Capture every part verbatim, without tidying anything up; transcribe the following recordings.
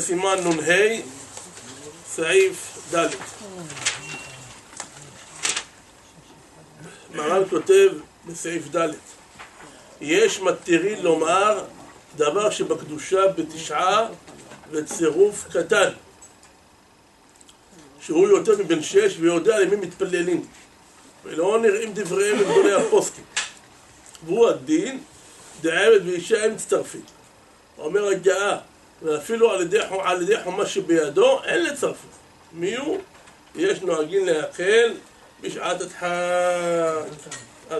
בסימן נ"ה, סעיף ד'. מרן כותב בסעיף ד', יש מתירים לומר דבר שבקדושה בתשעה וצירוף קטן, שהוא יותר מבן שש ויודע למי מתפללים, ולא נראים דבריהם לגדולי הפוסקים, והוא הדין דעבד ואישה הם מצטרפים. אומר הגאה, ואפילו על ידי, על ידי חומה שבידו אין לצרפות. מי הוא? יש נוהגים להקל בשעת הדחק.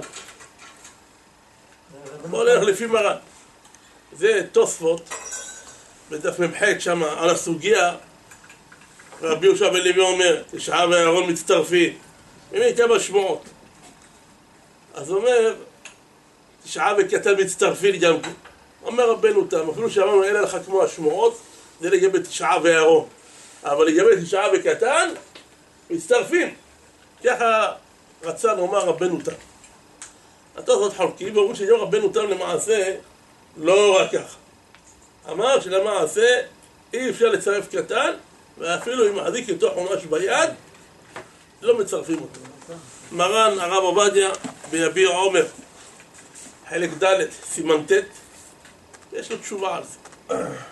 בוא נלך לפי מרן. זה תוספות בדף מ"ח שם על הסוגיה. רבי יהושע בן לוי אומר תשעה ואהרון מצטרפים. הנה כמה שמועות. אז אומר תשעה וקטן מצטרפים גם כן. אומר רבנו תם, אפילו שאמרנו אלה לך כמו השמועות, זה לגבי תשעה ואהרון. אבל לגבי תשעה וקטן מצטרפים. ככה רצה לומר רבנו תם. התוספות חולקים ואומרים שגם רבנו תם למעשה לא רק ככה. אמר שלמעשה אי אפשר לצרף קטן, ואפילו אם מחזיק איתו חומש ביד לא מצרפים אותו. מרן הרב עובדיה ביביע עומר חלק ד' סימן ט' יש לו תשובה על זה.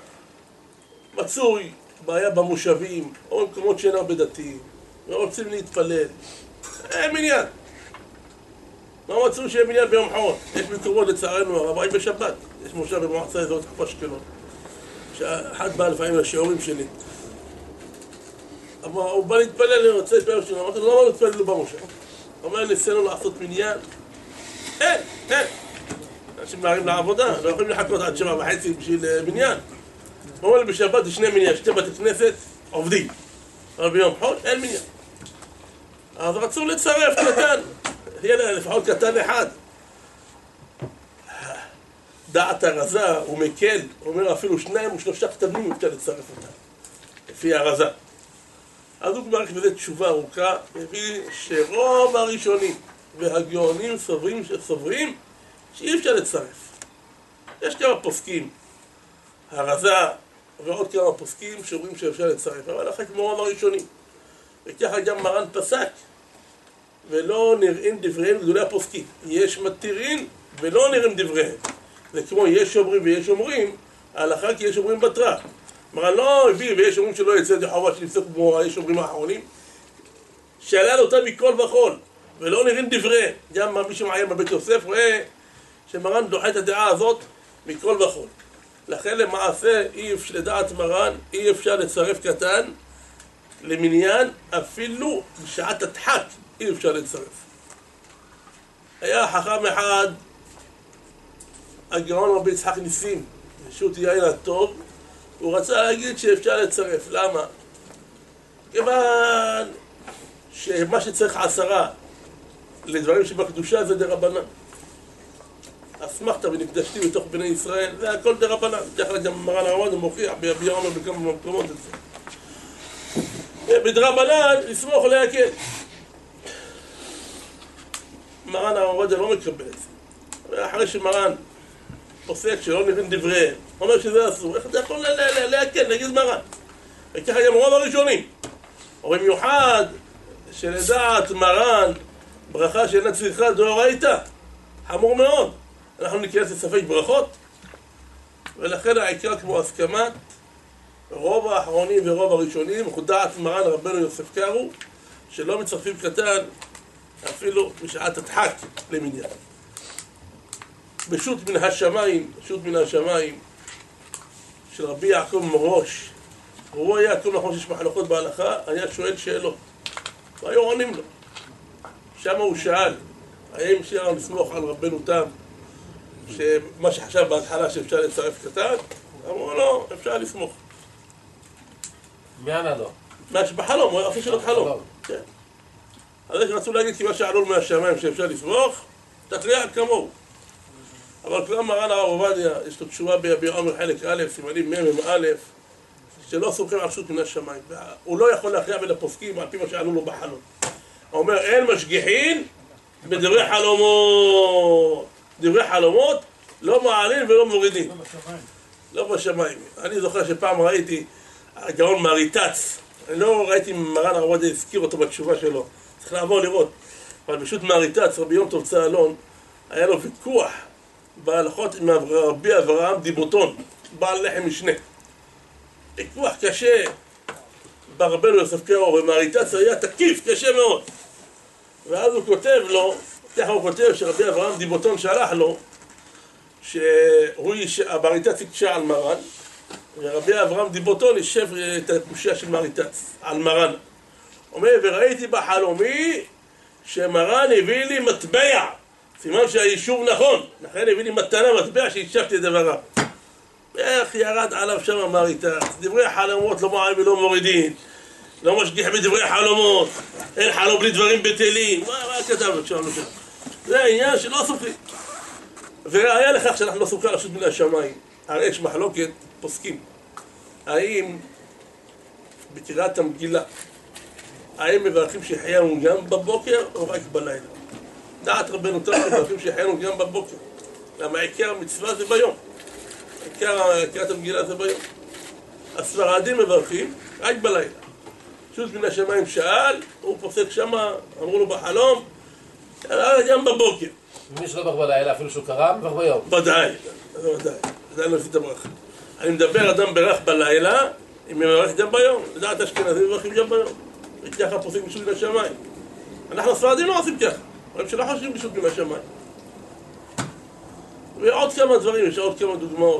מצוי בעיה במושבים או במקומות שאינם בדתיים ורוצים להתפלל, אין מניין. לא מצאו שיהיה מניין ביום חול. יש מקומות לצערנו הרבים בשבת. יש מושב במועצה אזורית חוף אשקלון שאחד בא לפעמים לשיעורים שלי, אבל הוא בא להתפלל, אני רוצה להתפלל שלנו. אמרתי לו, למה לא להתפלל במושב? הוא אומר, ניסינו לעשות מניין. אין, אין. אנשים מערים לעבודה, לא יכולים לחכות עד שבע וחצי בשביל מניין. הוא אומר לי, בשבת יש שני מניין, שתי בתי כנסת עובדים, אבל ביום חול אין מניין. אז רצו לצרף קטן, יהיה לה לפחות קטן אחד. דעת הרזה הוא מקל, הוא אומר אפילו שניים או שלושה קטנים אפשר לצרף אותם לפי הרזה. אז הוא כבר בזה תשובה ארוכה, מביא שרוב הראשונים והגאונים סוברים שסוברים שאי אפשר לצרף. יש כמה פוסקים, הרזה ועוד כמה פוסקים שאומרים שאפשר לצרף, אבל אחרי כמו רוב הראשונים. וככה גם מרן פסק, ולא נראים דבריהם גדולי הפוסקים. יש מתירים ולא נראים דבריהם. זה כמו יש אומרים ויש אומרים, ההלכה כי יש אומרים בתרה. מרן לא הביא ויש אומרים שלא יצא ידי חובה שנפסק כמו יש אומרים האחרונים. שלל אותם מכל וכל, ולא נראים דבריהם. גם מי שמעיין בבית יוסף רואה שמרן דוחה את הדעה הזאת מכל וכל. לכן למעשה אי אפשר לדעת מרן, אי אפשר לצרף קטן למניין, אפילו בשעת הדחק אי אפשר לצרף. היה חכם אחד, הגאון רבי יצחק ניסים, שו"ת יין הטוב, הוא רצה להגיד שאפשר לצרף. למה? כיוון שמה שצריך עשרה לדברים שבקדושה זה דרבנן. אסמכתא ונקדשתי בתוך בני ישראל, זה הכל דרבנן. ככה גם מרן הרב מוכיח ביביע עומר בכמה מקומות את זה. בדרבנן לסמוך להקל. מרן הרב לא מקבל את זה. אחרי שמרן פוסק שלא נראים דבריהם, אומר שזה אסור, איך אתה יכול להקל, נגיד מרן? וככה גם רוב הראשונים. ובמיוחד שלדעת מרן ברכה שאינה צריכה דאורייתא, חמור מאוד. אנחנו ניכנס לספק ברכות, ולכן העיקר כמו הסכמת רוב האחרונים ורוב הראשונים, ודעת מרן רבנו יוסף קארו, שלא מצרפים קטן אפילו בשעת הדחק למניין. בשו"ת מן השמיים, שו"ת מן השמיים של רבי יעקב מראש, הוא היה כל נכון שיש מחלוקות בהלכה, היה שואל שאלות והיו עונים לו. שם הוא שאל האם אפשר לסמוך על רבנו תם שמה שחשב בהתחלה שאפשר לצרף קטן? אמרו לא, אפשר לסמוך. מי ענה לו? מה שבחלום, הוא עושה שאלות חלום. כן. אז רצו להגיד כי מה שעלול מהשמיים שאפשר לסמוך, תכריע כמוהו. אבל כבר מרן הרב עובדיה, יש לו תשובה ביביע עומר חלק א', סימנים מ' א', שלא סומכים על שו"ת מן השמיים. הוא לא יכול להכריע בין הפוסקים על פי מה שעלו לו בחלום. הוא אומר, אין משגיחין בדברי חלומות. דברי חלומות לא מעלים ולא מורידים. לא בשמיים. לא בשמיים. אני זוכר שפעם ראיתי הגאון מהריט"ץ, אני לא ראיתי אם מרן הרב עובדיה הזכיר אותו בתשובה שלו, צריך לעבור לראות, אבל פשוט מהריט"ץ, רבי יום טוב צהלון, היה לו ויכוח בהלכות עם רבי אברהם דיבוטון, בעל לחם משנה. ויכוח קשה ברבנו יוסף קארו, ומהריט"ץ היה תקיף, קשה מאוד. ואז הוא כותב לו, ככה הוא כותב שרבי אברהם דיבוטון שלח לו, שהוא מהריט"ץ יקשה על מרן, ורבי אברהם דיבוטון יישב את הקושיה של מהריט"ץ על מרן. אומר, וראיתי בחלומי שמרן הביא לי מטבע, סימן שהיישוב נכון, לכן הביא לי מתנה מטבע שהשבתי את דבריו. איך ירד עליו שם מהריט"ץ, דברי חלומות לא מעלים ולא מורידים, לא משגיח בדברי חלומות, אין חלום בלי דברים בטלים, מה, מה כתב שם? זה העניין שלא סופרים. וראיה לכך שאנחנו לא סופרים רשות מן השמיים. הרי יש מחלוקת פוסקים. האם בקריאת המגילה, האם מברכים שהחיינו גם בבוקר או רק בלילה? דעת רבנו תם מברכים שהחיינו גם בבוקר. למה עיקר המצווה זה ביום. עיקר קריאת המגילה זה ביום. הספרדים מברכים רק בלילה. שו"ת מן השמיים שאל, הוא פוסק שמה, אמרו לו בחלום, גם בבוקר. ומי שלא ברך בלילה, אפילו שהוא קרא, ברך ביום. ודאי, ודאי, ודאי לא עשית ברכה. אני מדבר אדם ברך בלילה, אם מברך גם ביום, לדעת אשכנזים מברכים גם ביום. וככה פוסק בשו"ת מן השמיים. אנחנו הספרדים לא עושים ככה, אבל שלא חושבים בשו"ת מן השמיים. ועוד כמה דברים, יש עוד כמה דוגמאות.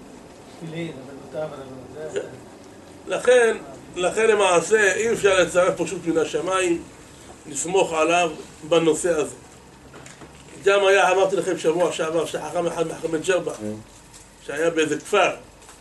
לכן, לכן למעשה אי אפשר לצרף פשוט מן השמיים, לסמוך עליו בנושא הזה. גם היה, אמרתי לכם שבוע שעבר, שחכם אחד מחכמי ג'רבה, שהיה באיזה כפר,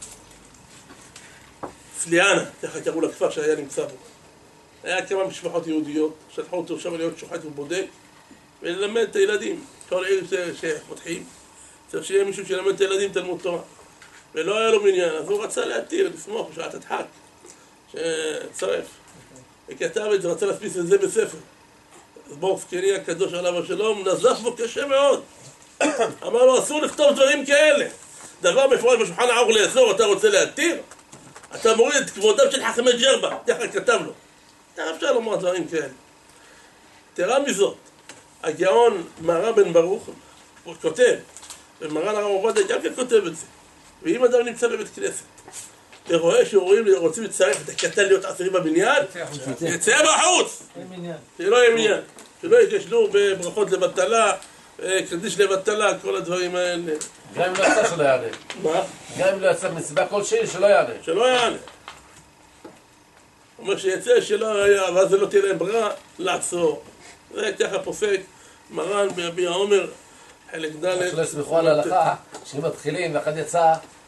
סליאנה, ככה קראו לכפר שהיה נמצא בו. היה כמה משפחות יהודיות, שלחו אותו שם להיות שוחט ובודק, וללמד את הילדים. כל עיר שפותחים, צריך שיהיה מישהו שילמד את הילדים תלמוד תורה. ולא היה לו מניין, אז הוא רצה להתיר, לסמוך, שעת הדחק. שצרף, וכתב את זה, רצה להספיס את זה בספר. אז בור זקני הקדוש עליו השלום נזף בו קשה מאוד. אמר לו, אסור לכתוב דברים כאלה. דבר מפורש בשולחן ערוך לאסור, אתה רוצה להתיר? אתה מוריד את כבודם של חכמי ג'רבה, ככה כתב לו. איך אפשר לומר דברים כאלה? תראה מזאת, הגאון מהר"ם בן ברוך, הוא כותב, ומרן הרב עובדיה גם כן כותב את זה. ואם אדם נמצא בבית כנסת, ורואה שהורים רוצים לצרף את הקטן להיות עשירים בבניין, יצא בחוץ! שלא יהיה מניין, שלא יקשנו בברכות לבטלה, קדיש לבטלה, כל הדברים האלה. גם אם לא יצא שלא יענה. מה? גם אם לא יצא מסיבה כלשהי שלא יענה. שלא יענה. הוא אומר שיצא שלא היה, ואז זה לא תהיה להם ברירה, לעצור. זה ככה פוסק מרן ביביע עומר, חלק ד'. שלא יסמכו על ההלכה, שאם מתחילים ואחד יצא,